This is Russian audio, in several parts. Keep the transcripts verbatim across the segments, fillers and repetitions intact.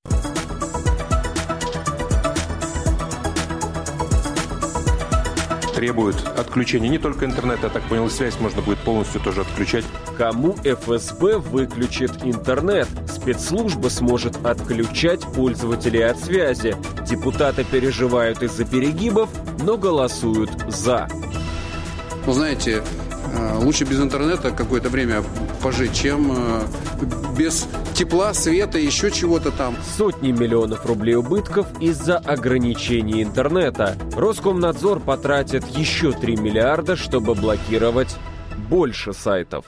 Требует отключения не только интернета, я так понял, связь можно будет полностью тоже отключать. Кому эф эс бэ выключит интернет? Спецслужба сможет отключать пользователей от связи. Депутаты переживают из-за перегибов, но голосуют «за». Вы знаете, лучше без интернета какое-то время пожить, чем без тепла, света, еще чего-то там. Сотни миллионов рублей убытков из-за ограничений интернета. Роскомнадзор потратит еще три миллиарда, чтобы блокировать больше сайтов.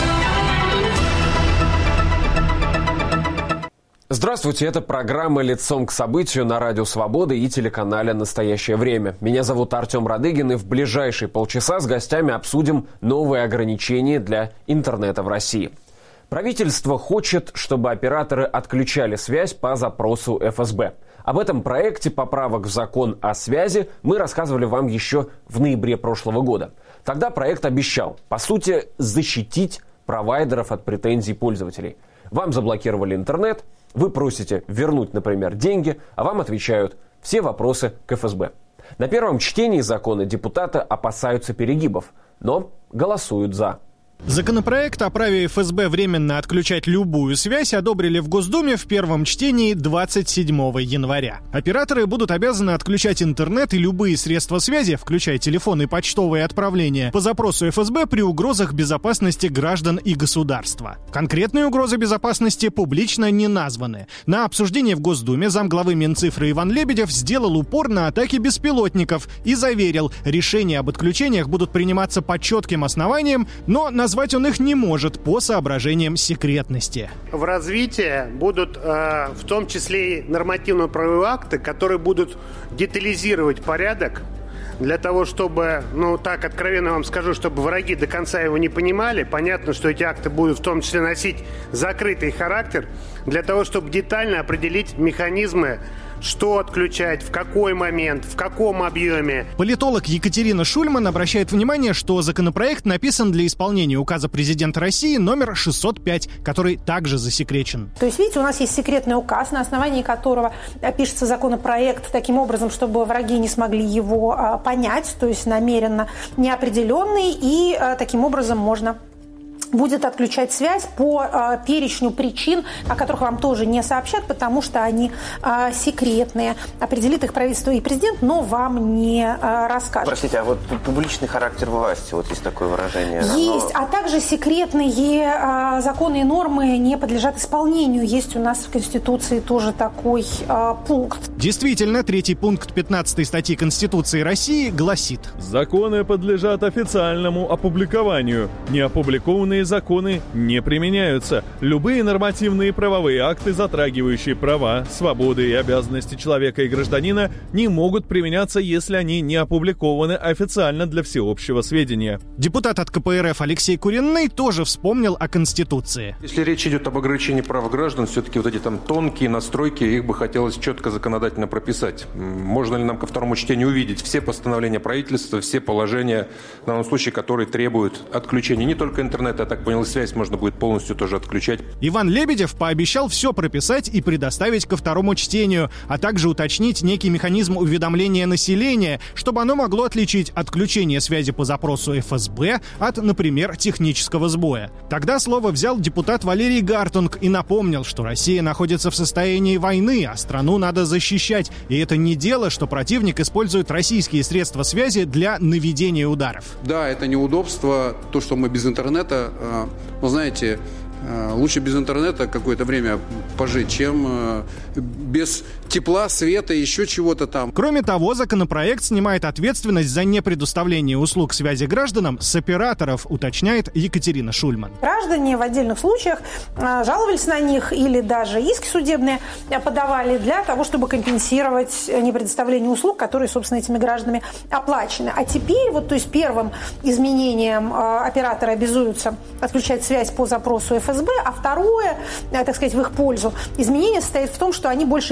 Здравствуйте, это программа «Лицом к событию» на Радио Свобода и телеканале «Настоящее время». Меня зовут Артем Радыгин, и в ближайшие полчаса с гостями обсудим новые ограничения для интернета в России. Правительство хочет, чтобы операторы отключали связь по запросу эф эс бэ. Об этом проекте поправок в закон о связи мы рассказывали вам еще в ноябре прошлого года. Тогда проект обещал, по сути, защитить провайдеров от претензий пользователей. Вам заблокировали интернет, вы просите вернуть, например, деньги, а вам отвечают все вопросы к эф эс бэ. На первом чтении закона депутаты опасаются перегибов, но голосуют «за». Законопроект о праве эф эс бэ временно отключать любую связь одобрили в Госдуме в первом чтении двадцать седьмого января. Операторы будут обязаны отключать интернет и любые средства связи, включая телефон и почтовые отправления, по запросу эф эс бэ при угрозах безопасности граждан и государства. Конкретные угрозы безопасности публично не названы. На обсуждении в Госдуме замглавы Минцифры Иван Лебедев сделал упор на атаки беспилотников и заверил, решения об отключениях будут приниматься по четким основаниям, но на Назвать он их не может по соображениям секретности. В развитии будут э, в том числе и нормативно-правовые акты, которые будут детализировать порядок для того, чтобы, ну так откровенно вам скажу, чтобы враги до конца его не понимали. Понятно, что эти акты будут в том числе носить закрытый характер, для того, чтобы детально определить механизмы, что отключать, в какой момент, в каком объеме. Политолог Екатерина Шульман обращает внимание, что законопроект написан для исполнения указа президента России номер шестьсот пять, который также засекречен. То есть, видите, у нас есть секретный указ, на основании которого пишется законопроект таким образом, чтобы враги не смогли его а, понять, то есть намеренно неопределенный, и а, таким образом можно будет отключать связь по э, перечню причин, о которых вам тоже не сообщат, потому что они э, секретные. Определит их правительство и президент, но вам не э, расскажет. Простите, а вот публичный характер власти, вот есть такое выражение. Есть, но... а также секретные э, законы и нормы не подлежат исполнению. Есть у нас в Конституции тоже такой э, пункт. Действительно, третий пункт пятнадцатой статьи Конституции России гласит: законы подлежат официальному опубликованию. Неопубликованные законы не применяются. Любые нормативные правовые акты, затрагивающие права, свободы и обязанности человека и гражданина, не могут применяться, если они не опубликованы официально для всеобщего сведения. Депутат от ка пэ эр эф Алексей Куренный тоже вспомнил о Конституции. Если речь идет об ограничении прав граждан, все-таки вот эти там тонкие настройки, их бы хотелось четко законодательно прописать. Можно ли нам ко второму чтению увидеть все постановления правительства, все положения, в данном случае, которые требуют отключения не только интернета, так понял, связь можно будет полностью тоже отключать. Иван Лебедев пообещал все прописать и предоставить ко второму чтению, а также уточнить некий механизм уведомления населения, чтобы оно могло отличить отключение связи по запросу эф эс бэ от, например, технического сбоя. Тогда слово взял депутат Валерий Гартунг и напомнил, что Россия находится в состоянии войны, а страну надо защищать, и это не дело, что противник использует российские средства связи для наведения ударов. Да, это неудобство, то, что мы без интернета. Вы знаете, лучше без интернета какое-то время пожить, чем без тепла, света, еще чего-то там. Кроме того, законопроект снимает ответственность за непредоставление услуг связи гражданам с операторов, уточняет Екатерина Шульман. Граждане в отдельных случаях жаловались на них или даже иски судебные подавали для того, чтобы компенсировать непредоставление услуг, которые, собственно, этими гражданами оплачены. А теперь, вот, то есть первым изменением операторы обязуются отключать связь по запросу эф эс бэ, а второе, так сказать, в их пользу, изменение состоит в том, что они больше не несут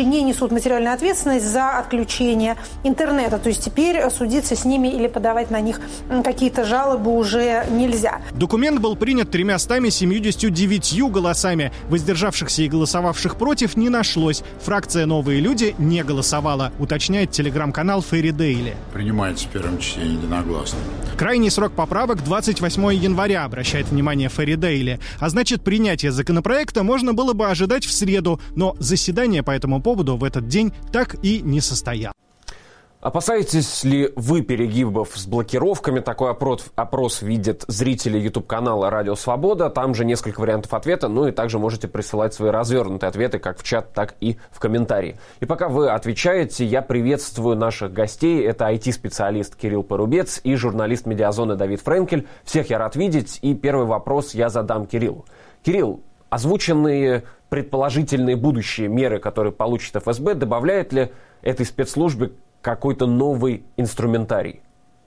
будут материальную ответственность за отключение интернета. То есть теперь судиться с ними или подавать на них какие-то жалобы уже нельзя. Документ был принят тремястами семьюдесятью девятью голосами. Воздержавшихся и голосовавших против не нашлось. Фракция «Новые люди» не голосовала, уточняет телеграм-канал Ферри Дейли. Принимается в первом чтении единогласно. Крайний срок поправок двадцать восьмого января, обращает внимание Ферри Дейли. А значит, принятие законопроекта можно было бы ожидать в среду, но заседание по этому поводу в этот день так и не состоялось. Опасаетесь ли вы перегибов с блокировками? Такой опрос, опрос видят зрители YouTube-канала «Радио Свобода». Там же несколько вариантов ответа, ну и также можете присылать свои развернутые ответы как в чат, так и в комментарии. И пока вы отвечаете, я приветствую наших гостей. Это ай ти-специалист Кирилл Порубец и журналист «Медиазоны» Давид Френкель. Всех я рад видеть, и первый вопрос я задам Кириллу. Кирилл, озвученные предположительные будущие меры, которые получит эф эс бэ, добавляет ли этой спецслужбе какой-то новый инструментарий?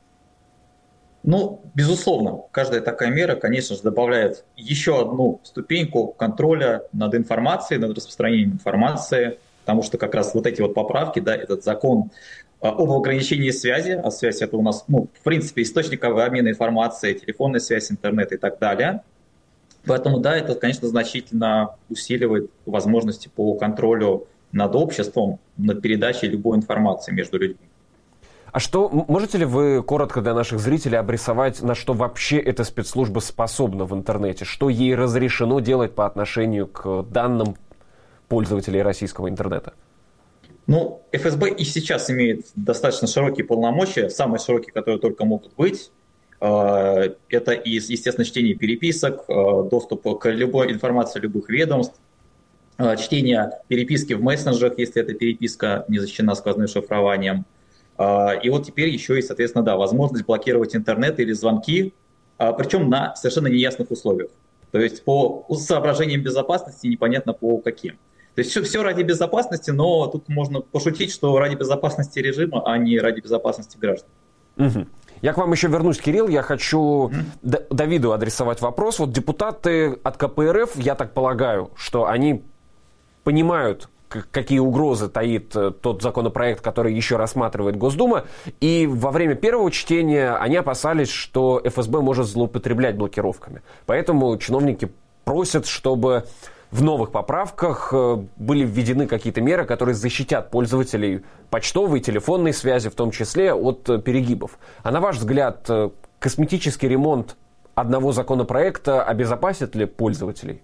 Ну, безусловно, каждая такая мера, конечно же, добавляет еще одну ступеньку контроля над информацией, над распространением информации, потому что как раз вот эти вот поправки, да, этот закон об ограничении связи, а связь это у нас, ну, в принципе, источник обмена информацией, телефонная связь, интернет и так далее. Поэтому, да, это, конечно, значительно усиливает возможности по контролю над обществом, над передачей любой информации между людьми. А что, можете ли вы коротко для наших зрителей обрисовать, на что вообще эта спецслужба способна в интернете? Что ей разрешено делать по отношению к данным пользователей российского интернета? Ну, эф эс бэ и сейчас имеет достаточно широкие полномочия, самые широкие, которые только могут быть. Это, естественно, чтение переписок, доступ к любой информации любых ведомств, чтение переписки в мессенджерах, если эта переписка не защищена сквозным шифрованием. И вот теперь еще и, соответственно, да, возможность блокировать интернет или звонки, причем на совершенно неясных условиях. То есть по соображениям безопасности непонятно по каким. То есть все, все ради безопасности, но тут можно пошутить, что ради безопасности режима, а не ради безопасности граждан. Угу. Я к вам еще вернусь, Кирилл. Я хочу mm-hmm. Давиду адресовать вопрос. Вот депутаты от ка пэ эр эф, я так полагаю, что они понимают, какие угрозы таит тот законопроект, который еще рассматривает Госдума. И во время первого чтения они опасались, что эф эс бэ может злоупотреблять блокировками. Поэтому чиновники просят, чтобы в новых поправках были введены какие-то меры, которые защитят пользователей почтовой, телефонной связи, в том числе от перегибов. А на ваш взгляд, косметический ремонт одного законопроекта обезопасит ли пользователей?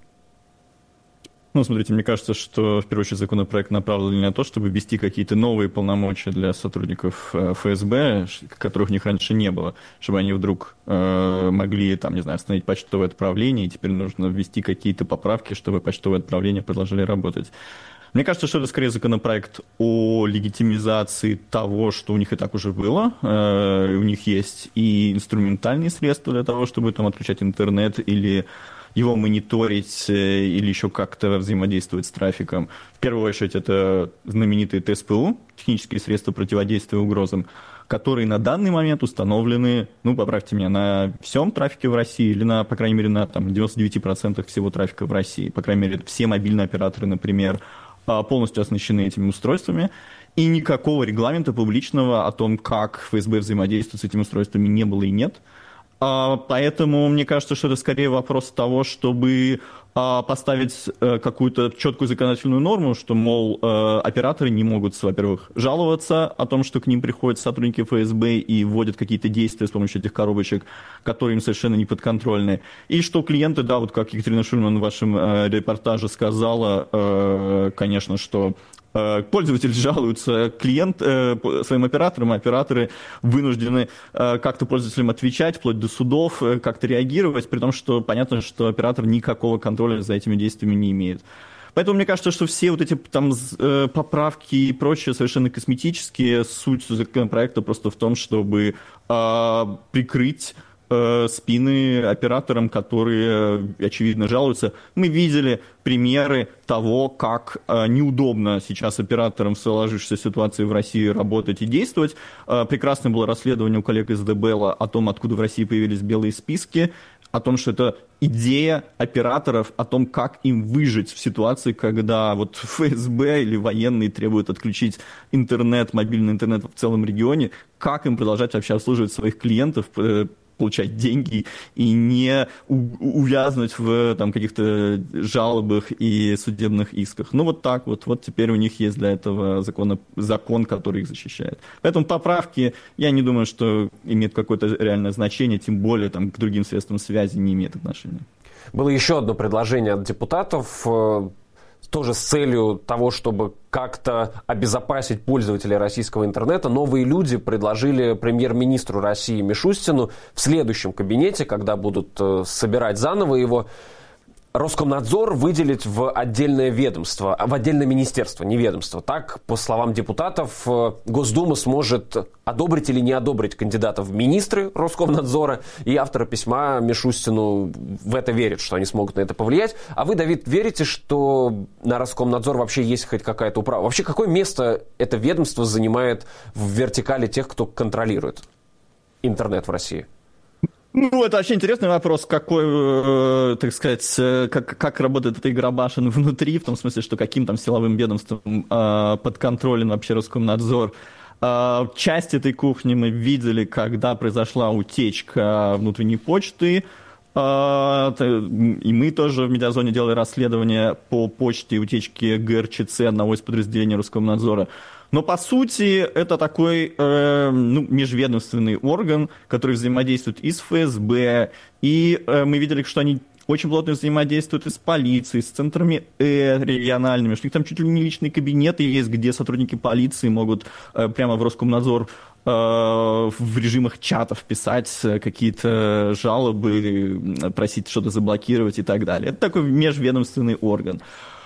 Ну, смотрите, мне кажется, что, в первую очередь, законопроект направлен на то, чтобы ввести какие-то новые полномочия для сотрудников эф эс бэ, которых у них раньше не было, чтобы они вдруг э, могли, там, не знаю, остановить почтовое отправление, и теперь нужно ввести какие-то поправки, чтобы почтовое отправление продолжали работать. Мне кажется, что это скорее законопроект о легитимизации того, что у них и так уже было. Э, у них есть и инструментальные средства для того, чтобы там отключать интернет или его мониторить или еще как-то взаимодействовать с трафиком. В первую очередь это знаменитые тэ эс пэ у, технические средства противодействия угрозам, которые на данный момент установлены, ну, поправьте меня, на всем трафике в России или, на, по крайней мере, на там, девяносто девять процентов всего трафика в России. По крайней мере, все мобильные операторы, например, полностью оснащены этими устройствами. И никакого регламента публичного о том, как эф эс бэ взаимодействует с этими устройствами, не было и нет. Поэтому мне кажется, что это скорее вопрос того, чтобы поставить какую-то четкую законодательную норму, что, мол, операторы не могут, во-первых, жаловаться о том, что к ним приходят сотрудники эф эс бэ и вводят какие-то действия с помощью этих коробочек, которые им совершенно не подконтрольны. И что клиенты, да, вот как Екатерина Шульман в вашем репортаже сказала, конечно, что пользователи жалуются клиент, своим операторам, а операторы вынуждены как-то пользователям отвечать, вплоть до судов, как-то реагировать, при том, что понятно, что оператор никакого контроля за этими действиями не имеет. Поэтому мне кажется, что все вот эти там поправки и прочее совершенно косметические. Суть законопроекта просто в том, чтобы прикрыть э, спины операторам, которые, очевидно, жалуются. Мы видели примеры того, как э, неудобно сейчас операторам в сложившейся ситуации в России работать и действовать. Э, прекрасное было расследование у коллег из ДБЭЛа о том, откуда в России появились белые списки, о том, что это идея операторов, о том, как им выжить в ситуации, когда вот ФСБ или военные требуют отключить интернет, мобильный интернет в целом регионе, как им продолжать вообще обслуживать своих клиентов, получать деньги и не увязнуть в там, каких-то жалобах и судебных исках. Ну вот так вот. Вот теперь у них есть для этого закон, закон, который их защищает. Поэтому поправки, я не думаю, что имеют какое-то реальное значение, тем более там, к другим средствам связи не имеет отношения. Было еще одно предложение от депутатов, тоже с целью того, чтобы как-то обезопасить пользователей российского интернета. Новые люди предложили премьер-министру России Мишустину в следующем кабинете, когда будут собирать заново его, Роскомнадзор выделить в отдельное ведомство, в отдельное министерство, не ведомство. Так, по словам депутатов, Госдума сможет одобрить или не одобрить кандидатов в министры Роскомнадзора, и авторы письма Мишустину в это верят, что они смогут на это повлиять. А вы, Давид, верите, что на Роскомнадзор вообще есть хоть какая-то управа? Вообще, какое место это ведомство занимает в вертикали тех, кто контролирует интернет в России? Ну, это вообще интересный вопрос, какой, э, так сказать, э, как, как работает эта игра башен внутри, в том смысле, что каким там силовым ведомством э, подконтролен вообще Роскомнадзор. Э, часть этой кухни мы видели, когда произошла утечка внутренней почты, э, и мы тоже в Медиазоне делали расследование по почте утечки ГРЧЦ, одного из подразделений Роскомнадзора. Но, по сути, это такой э, ну, межведомственный орган, который взаимодействует и с ФСБ, и э, мы видели, что они очень плотно взаимодействуют и с полицией, с центрами Э региональными, что у них там чуть ли не личные кабинеты есть, где сотрудники полиции могут э, прямо в Роскомнадзор э, в режимах чатов писать какие-то жалобы, просить что-то заблокировать и так далее. Это такой межведомственный орган.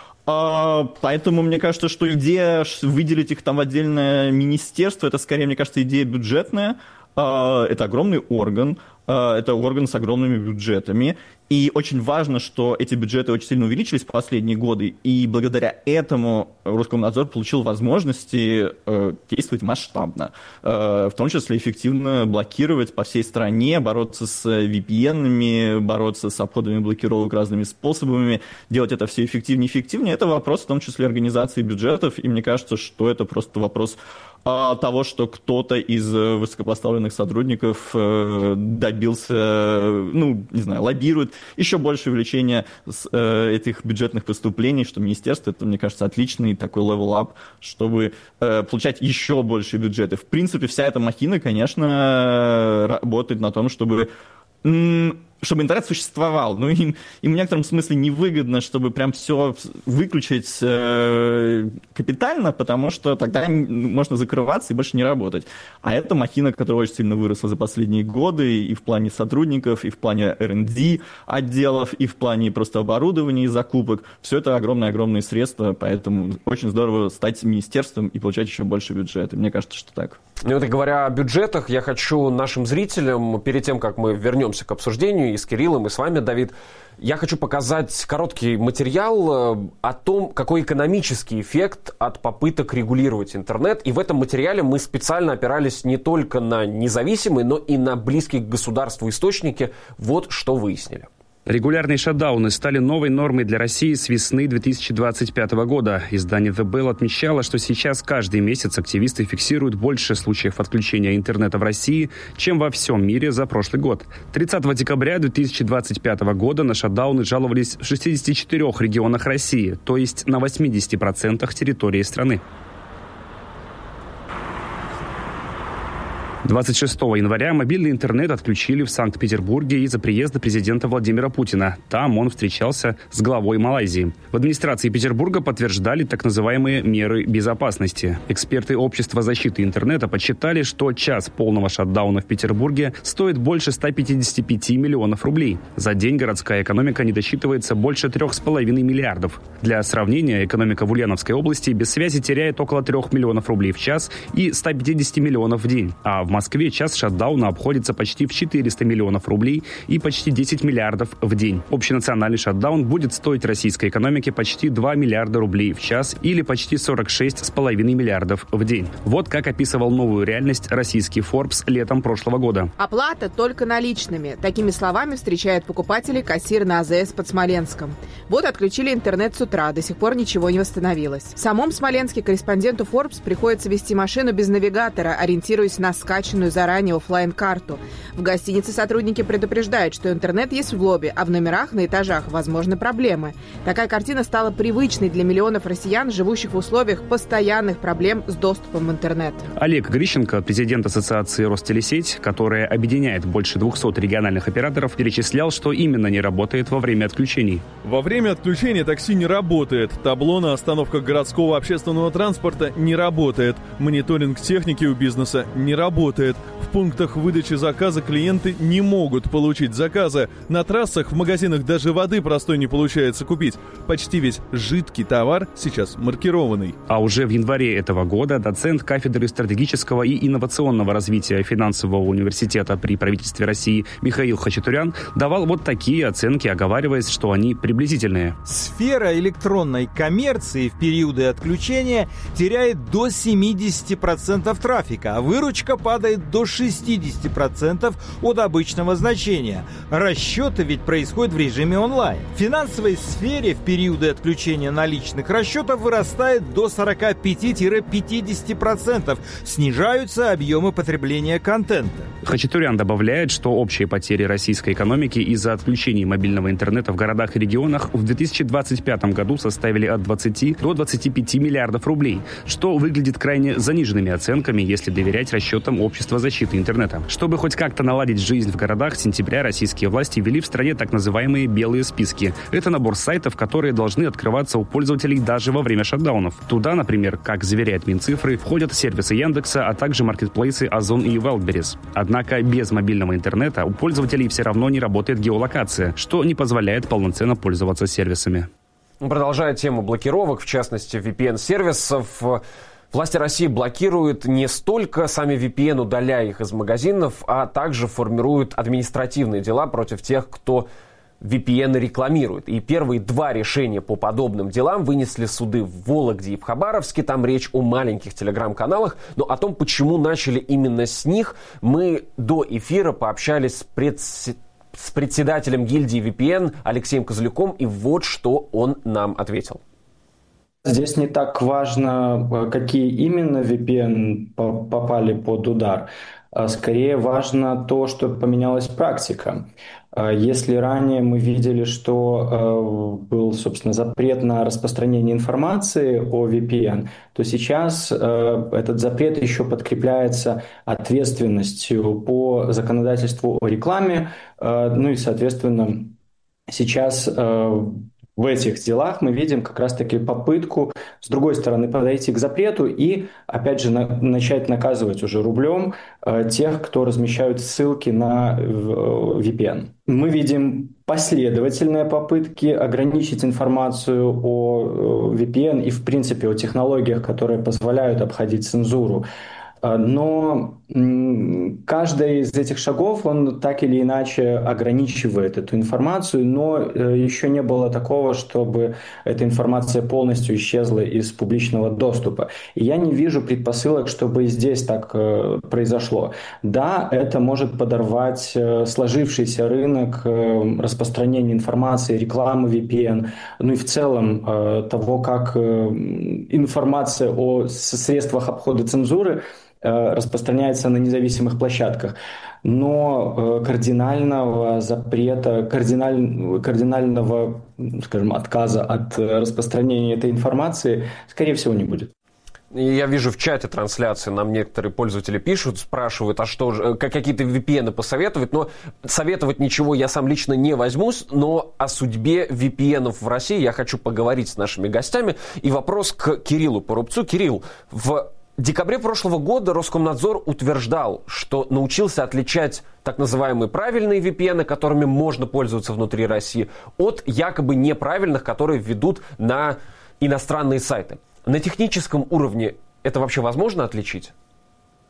Поэтому мне кажется, что идея выделить их там в отдельное министерство, это скорее, мне кажется, идея бюджетная. Это огромный орган, это орган с огромными бюджетами. И очень важно, что эти бюджеты очень сильно увеличились в последние годы, и благодаря этому Роскомнадзор получил возможности э, действовать масштабно, э, в том числе эффективно блокировать по всей стране, бороться с ви пи эн-ами, бороться с обходами блокировок разными способами, делать это все эффективнее и эффективнее. Это вопрос в том числе организации бюджетов, и мне кажется, что это просто вопрос э, того, что кто-то из высокопоставленных сотрудников э, добился, ну, не знаю, лоббирует еще больше увеличения э, этих бюджетных поступлений, что министерство, это, мне кажется, отличный такой level-up, чтобы э, получать еще больше бюджеты. В принципе, вся эта махина, конечно, работает на том, чтобы... М- чтобы интернет существовал. Ну, им, им в некотором смысле невыгодно, чтобы прям все выключить э, капитально, потому что тогда можно закрываться и больше не работать. А это махина, которая очень сильно выросла за последние годы и в плане сотрудников, и в плане эр энд ди отделов, и в плане просто оборудования и закупок. Все это огромные-огромные средства, поэтому очень здорово стать министерством и получать еще больше бюджета. Мне кажется, что так. Ну, вот и говоря о бюджетах, я хочу нашим зрителям, перед тем, как мы вернемся к обсуждению, и с Кириллом, и с вами, Давид, я хочу показать короткий материал о том, какой экономический эффект от попыток регулировать интернет. И в этом материале мы специально опирались не только на независимые, но и на близкие к государству источники. Вот что выяснили. Регулярные шатдауны стали новой нормой для России с весны две тысячи двадцать пятого года. Издание The Bell отмечало, что сейчас каждый месяц активисты фиксируют больше случаев отключения интернета в России, чем во всем мире за прошлый год. тридцатого декабря две тысячи двадцать пятого года на шатдауны жаловались в шестидесяти четырёх регионах России, то есть на восьмидесяти процентах территории страны. двадцать шестого января мобильный интернет отключили в Санкт-Петербурге из-за приезда президента Владимира Путина. Там он встречался с главой Малайзии. В администрации Петербурга подтверждали так называемые меры безопасности. Эксперты Общества защиты интернета подсчитали, что час полного шатдауна в Петербурге стоит больше ста пятидесяти пяти миллионов рублей. За день городская экономика не досчитывается больше трех с половиной миллиардов. Для сравнения, экономика в Ульяновской области без связи теряет около трех миллионов рублей в час и ста пятидесяти миллионов в день. А в Москве час шатдауна обходится почти в четыреста миллионов рублей и почти десять миллиардов в день. Общенациональный шатдаун будет стоить российской экономике почти два миллиарда рублей в час или почти сорок шесть с половиной миллиардов в день. Вот как описывал новую реальность российский Forbes летом прошлого года. Оплата только наличными. Такими словами встречает покупателей кассир на АЗС под Смоленском. Вот отключили интернет с утра, до сих пор ничего не восстановилось. В самом Смоленске корреспонденту Forbes приходится вести машину без навигатора, ориентируясь на скачанную заранее офлайн-карту. В гостинице сотрудники предупреждают, что интернет есть в лобби, а в номерах на этажах возможны проблемы. Такая картина стала привычной для миллионов россиян, живущих в условиях постоянных проблем с доступом в интернет. Олег Грищенко, президент ассоциации «Ростелесеть», которая объединяет больше двухсот региональных операторов, перечислял, что именно не работает во время отключений. Во время отключения такси не работает. Табло на остановках городского общественного транспорта не работает. Мониторинг техники у бизнеса не работает. В пунктах выдачи заказа клиенты не могут получить заказы. На трассах, в магазинах даже воды простой не получается купить. Почти весь жидкий товар сейчас маркированный. А уже в январе этого года доцент кафедры стратегического и инновационного развития финансового университета при правительстве России Михаил Хачатурян давал вот такие оценки, оговариваясь, что они приблизительные. Сфера электронной коммерции в периоды отключения теряет до семьдесят процентов трафика, а выручка падает до шестьдесят процентов от обычного значения. Расчеты ведь происходят в режиме онлайн. В финансовой сфере в периоды отключения наличных расчетов вырастает до сорок пять - пятьдесят процентов. Снижаются объемы потребления контента. Хачатурян добавляет, что общие потери российской экономики из-за отключения мобильного интернета в городах и регионах в две тысячи двадцать пятом году составили от двадцати до двадцати пяти миллиардов рублей, что выглядит крайне заниженными оценками, если доверять расчетам Общества защиты интернета. Чтобы хоть как-то наладить жизнь в городах, с сентября российские власти ввели в стране так называемые белые списки. Это набор сайтов, которые должны открываться у пользователей даже во время шатдаунов. Туда, например, как заверяет Минцифры, входят сервисы Яндекса, а также маркетплейсы Озон и Wildberries. Однако без мобильного интернета у пользователей все равно не работает геолокация, что не позволяет полноценно пользоваться сервисами. Продолжая тему блокировок, в частности ви пи эн-сервисов, власти России блокируют не столько сами ви пи эн, удаляя их из магазинов, а также формируют административные дела против тех, кто ви пи эн рекламирует. И первые два решения по подобным делам вынесли суды в Вологде и в Хабаровске. Там речь о маленьких телеграм-каналах. Но о том, почему начали именно с них, мы до эфира пообщались с, пред... с председателем гильдии ви пи эн Алексеем Козлюком. И вот что он нам ответил. Здесь не так важно, какие именно ви пи эн попали под удар. Скорее важно то, что поменялась практика. Если ранее мы видели, что был, собственно, запрет на распространение информации о ви пи эн, то сейчас этот запрет еще подкрепляется ответственностью по законодательству о рекламе. Ну и, соответственно, сейчас в этих делах мы видим как раз-таки попытку, с другой стороны, подойти к запрету и, опять же, на, начать наказывать уже рублем э, тех, кто размещают ссылки на э, ви пи эн. Мы видим последовательные попытки ограничить информацию о э, ви пи эн и, в принципе, о технологиях, которые позволяют обходить цензуру. Но каждый из этих шагов, он так или иначе ограничивает эту информацию, но еще не было такого, чтобы эта информация полностью исчезла из публичного доступа. И я не вижу предпосылок, чтобы здесь так произошло. Да, это может подорвать сложившийся рынок распространения информации, рекламы ви пи эн, ну и в целом того, как информация о средствах обхода цензуры распространяется на независимых площадках. Но кардинального запрета, кардиналь, кардинального, скажем, отказа от распространения этой информации, скорее всего, не будет. Я вижу в чате трансляции, нам некоторые пользователи пишут, спрашивают, а что же, какие-то ви пи эн посоветовать, но советовать ничего я сам лично не возьмусь, но о судьбе ви пи эн в России я хочу поговорить с нашими гостями. И вопрос к Кириллу Порубцу. Кирилл, в В декабре прошлого года Роскомнадзор утверждал, что научился отличать так называемые правильные ви пи эн, которыми можно пользоваться внутри России, от якобы неправильных, которые ведут на иностранные сайты. На техническом уровне это вообще возможно отличить?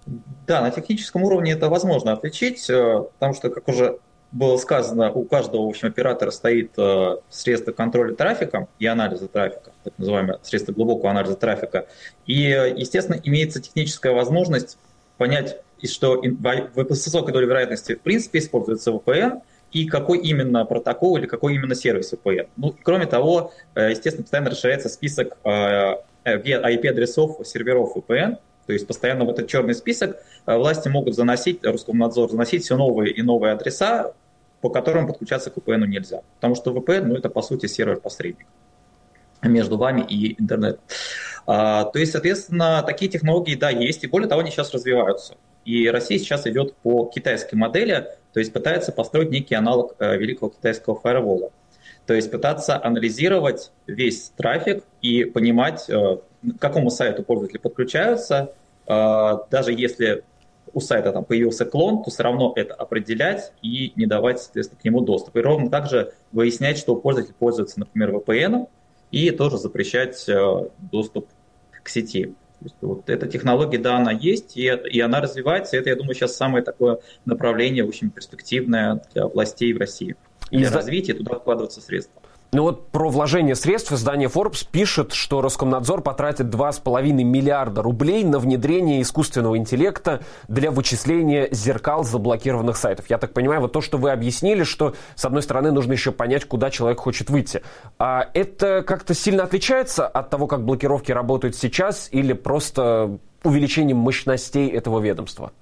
Да, на техническом уровне это возможно отличить, потому что, как уже было сказано, у каждого, в общем, оператора стоит средство контроля трафика и анализа трафика, так называемое средство глубокого анализа трафика. И, естественно, имеется техническая возможность понять, что с высокой долей вероятности в принципе используется ви пи эн, и какой именно протокол или какой именно сервис ви пи эн. Ну, кроме того, естественно, постоянно расширяется список ай пи-адресов серверов ви пи эн, то есть постоянно в этот черный список власти могут заносить, Роскомнадзор заносить все новые и новые адреса, по которым подключаться к ви пи эн нельзя. Потому что ви пи эн, ну, это по сути сервер-посредник между вами и интернетом. А, то есть, соответственно, такие технологии, да, есть, и более того, они сейчас развиваются. И Россия сейчас идет по китайской модели, то есть пытается построить некий аналог э, великого китайского фаервола. То есть пытаться анализировать весь трафик и понимать, э, к какому сайту пользователи подключаются. Э, даже если у сайта там появился клон, то все равно это определять и не давать, соответственно, к нему доступ. И ровно так же выяснять, что пользователь пользуется, например, ви пи эн, и тоже запрещать э, доступ к сети. То есть, вот эта технология, да, она есть, и, и она развивается. И это, я думаю, сейчас самое такое направление, очень перспективное для властей в России. Для Из-за... развития туда вкладываться средства. Ну вот про вложение средств издание Forbes пишет, что Роскомнадзор потратит два с половиной миллиарда рублей на внедрение искусственного интеллекта для вычисления зеркал заблокированных сайтов. Я так понимаю, вот то, что вы объяснили, что, с одной стороны, нужно еще понять, куда человек хочет выйти. А это как-то сильно отличается от того, как блокировки работают сейчас, или просто увеличением мощностей этого ведомства?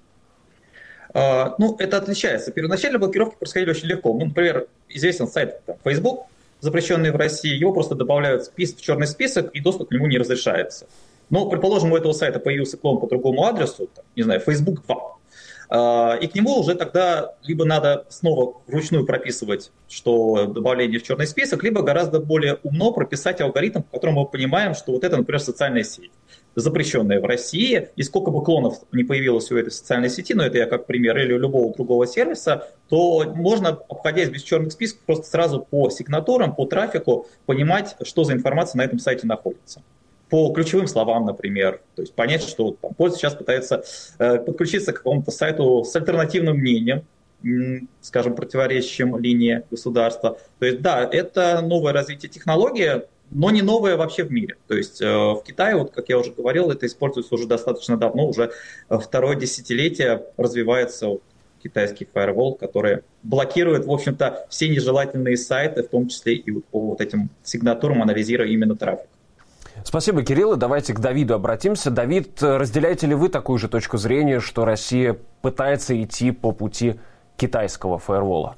Uh, ну, это отличается. Первоначально блокировки происходили очень легко. Ну, например, известен сайт там, Facebook, запрещенный в России, его просто добавляют в черный список, и доступ к нему не разрешается. Но, предположим, у этого сайта появился клон по другому адресу, там, не знаю, фейсбук два, и к нему уже тогда либо надо снова вручную прописывать, что добавление в черный список, либо гораздо более умно прописать алгоритм, по которому мы понимаем, что вот это, например, социальная сеть, запрещенная в России, и сколько бы клонов не появилось у этой социальной сети, но это я как пример, или у любого другого сервиса, то можно, обходясь без черных списков, просто сразу по сигнатурам, по трафику понимать, что за информация на этом сайте находится. По ключевым словам, например, то есть понять, что там, пользователь сейчас пытается э, подключиться к какому-то сайту с альтернативным мнением, м, скажем, противоречащим линии государства. То есть да, это новое развитие технологии, но не новое вообще в мире. То есть э, в Китае, вот, как я уже говорил, это используется уже достаточно давно, уже второе десятилетие развивается вот, китайский фаервол, который блокирует, в общем-то, все нежелательные сайты, в том числе и вот по вот этим сигнатурам, анализируя именно трафик. Спасибо, Кирилл. Давайте к Давиду обратимся. Давид, разделяете ли вы такую же точку зрения, что Россия пытается идти по пути китайского фаервола?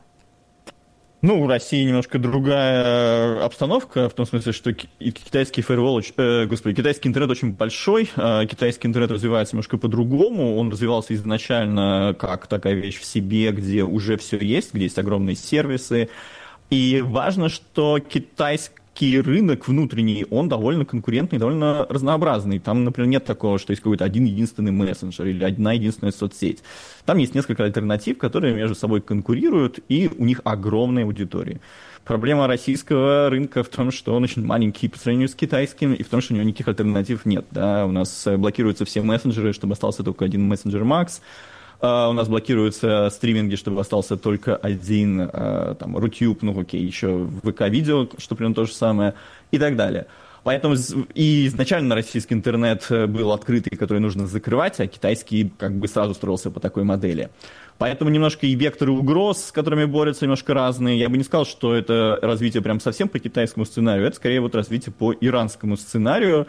Ну, у России немножко другая обстановка, в том смысле, что китайский фаервол, э, господи, китайский интернет очень большой, э, китайский интернет развивается немножко по-другому, он развивался изначально как такая вещь в себе, где уже все есть, где есть огромные сервисы, и важно, что китайский рынок внутренний, он довольно конкурентный, довольно разнообразный. Там, например, нет такого, что есть какой-то один единственный мессенджер или одна единственная соцсеть. Там есть несколько альтернатив, которые между собой конкурируют, и у них огромные аудитории. Проблема российского рынка в том, что он очень маленький по сравнению с китайским, и в том, что у него никаких альтернатив нет. Да? У нас блокируются все мессенджеры, чтобы остался только один мессенджер Max. Uh, у нас блокируются стриминги, чтобы остался только один, uh, там, Рутюб, ну окей, еще ВК-видео, что примерно то же самое, и так далее. Поэтому и изначально российский интернет был открытый, который нужно закрывать, а китайский как бы сразу строился по такой модели. Поэтому немножко и векторы угроз, с которыми борются, немножко разные. Я бы не сказал, что это развитие прям совсем по китайскому сценарию, это скорее вот развитие по иранскому сценарию,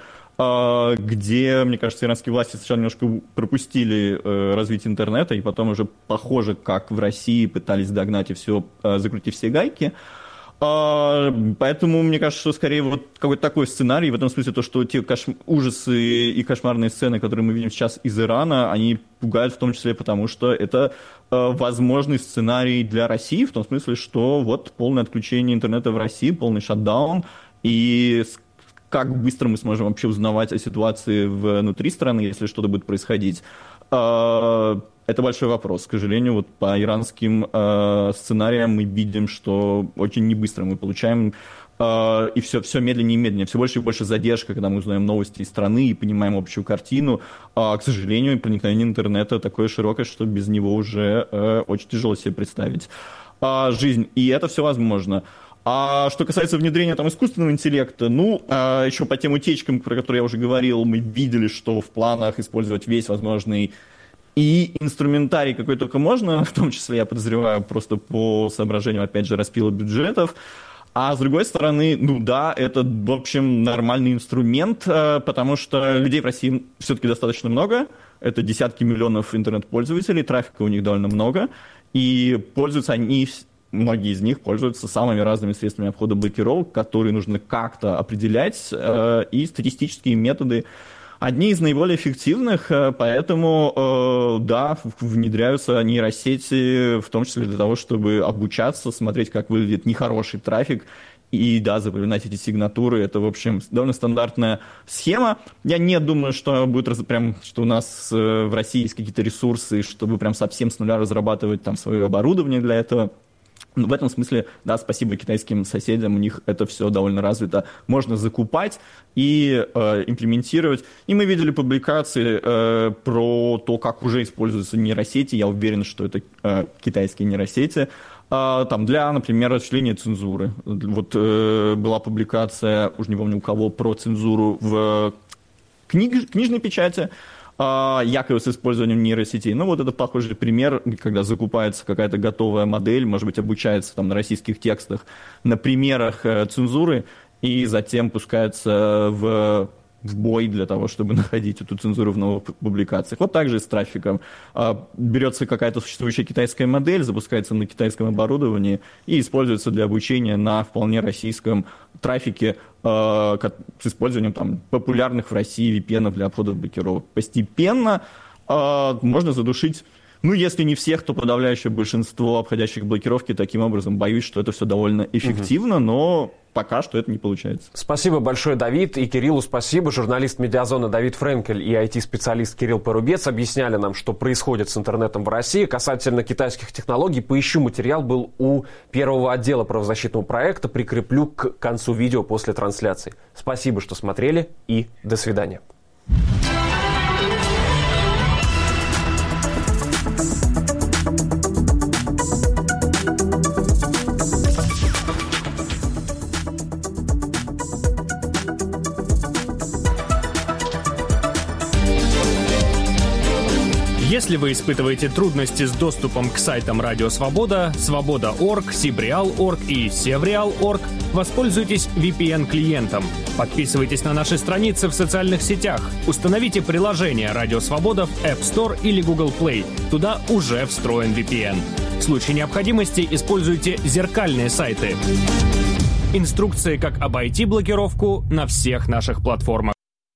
где, мне кажется, иранские власти сначала немножко пропустили э, развитие интернета, и потом уже, похоже, как в России, пытались догнать и все, э, закрутив все гайки. Э, поэтому, мне кажется, что скорее вот какой-то такой сценарий, в этом смысле то, что те кош... ужасы и кошмарные сцены, которые мы видим сейчас из Ирана, они пугают в том числе потому, что это э, возможный сценарий для России, в том смысле, что вот полное отключение интернета в России, полный шатдаун, и как быстро мы сможем вообще узнавать о ситуации внутри страны, если что-то будет происходить. Это большой вопрос. К сожалению, вот по иранским сценариям мы видим, что очень небыстро мы получаем э, и все, все медленнее и медленнее, все больше и больше задержка, когда мы узнаем новости из страны и понимаем общую картину. А, к сожалению, проникновение интернета такое широкое, что без него уже э, очень тяжело себе представить а, жизнь. И это все возможно. А что касается внедрения там искусственного интеллекта, ну, а, еще по тем утечкам, про которые я уже говорил, мы видели, что в планах использовать весь возможный и инструментарий, какой только можно, в том числе, я подозреваю, просто по соображениям, опять же, распила бюджетов. А с другой стороны, ну да, это, в общем, нормальный инструмент, потому что людей в России все-таки достаточно много. Это десятки миллионов интернет-пользователей, трафика у них довольно много. И пользуются они, многие из них пользуются самыми разными средствами обхода блокировок, которые нужно как-то определять, и статистические методы одни из наиболее эффективных, поэтому, да, внедряются нейросети, в том числе для того, чтобы обучаться, смотреть, как выглядит нехороший трафик, и, да, запоминать эти сигнатуры. Это, в общем, довольно стандартная схема. Я не думаю, что будет прям, что у нас в России есть какие-то ресурсы, чтобы прям совсем с нуля разрабатывать там свое оборудование для этого. В этом смысле, да, спасибо китайским соседям, у них это все довольно развито. Можно закупать и э, имплементировать. И мы видели публикации э, про то, как уже используются нейросети. Я уверен, что это э, китайские нейросети. Э, там для, например, осуществления цензуры. Вот э, была публикация, уж не помню у кого, про цензуру в книг, книжной печати, якобы с использованием нейросетей. Ну, вот это похожий пример, когда закупается какая-то готовая модель, может быть, обучается там на российских текстах, на примерах цензуры, и затем пускается в, в бой для того, чтобы находить эту цензуру в новых публикациях. Вот так же и с трафиком. Берется какая-то существующая китайская модель, запускается на китайском оборудовании и используется для обучения на вполне российском трафике с использованием там, популярных в России ви пи эн-ов для обхода блокировок. Постепенно э, можно задушить, ну, если не всех, то подавляющее большинство обходящих блокировки. Таким образом, боюсь, что это все довольно эффективно, угу. но пока что это не получается. Спасибо большое, Давид, и Кириллу спасибо. Журналист «Медиазона» Давид Френкель и ай ти-специалист Кирилл Порубец объясняли нам, что происходит с интернетом в России. Касательно китайских технологий, поищу, материал был у первого отдела правозащитного проекта, прикреплю к концу видео после трансляции. Спасибо, что смотрели, и до свидания. Если вы испытываете трудности с доступом к сайтам Радио Свобода, Свобода точка орг, Сибреал точка орг и Севреал точка орг, воспользуйтесь ви пи эн-клиентом. Подписывайтесь на наши страницы в социальных сетях. Установите приложение Радио Свобода в App Store или Google Play. Туда уже встроен ви пи эн. В случае необходимости используйте зеркальные сайты. Инструкции, как обойти блокировку, на всех наших платформах.